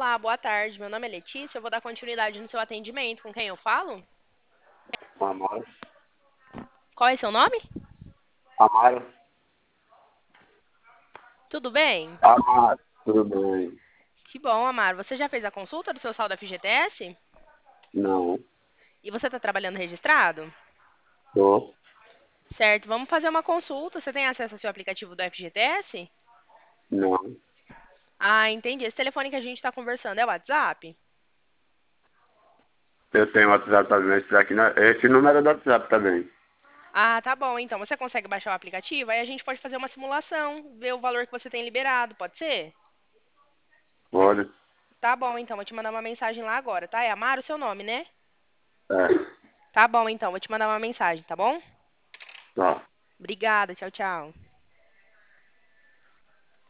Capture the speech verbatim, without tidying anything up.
Olá, boa tarde. Meu nome é Letícia. Eu vou dar continuidade no seu atendimento. Com quem eu falo? Amaro. Qual é seu nome? Amaro. Tudo bem? Amaro. Tudo bem? Que bom, Amaro. Você já fez a consulta do seu saldo F G T S? Não. E você está trabalhando registrado? Tô. Certo, vamos fazer uma consulta. Você tem acesso ao seu aplicativo do F G T S? Não. Ah, entendi. Esse telefone que a gente está conversando é o WhatsApp? Eu tenho WhatsApp também. Esse, daqui, não- esse número é do WhatsApp também. Ah, tá bom. Então, você consegue baixar o aplicativo? Aí a gente pode fazer uma simulação, ver o valor que você tem liberado. Pode ser? Pode? Tá bom, então. Vou te mandar uma mensagem lá agora, tá? É Amaro o seu nome, né? É. Tá bom, então. Vou te mandar uma mensagem, tá bom? Tá. Obrigada. Tchau, tchau.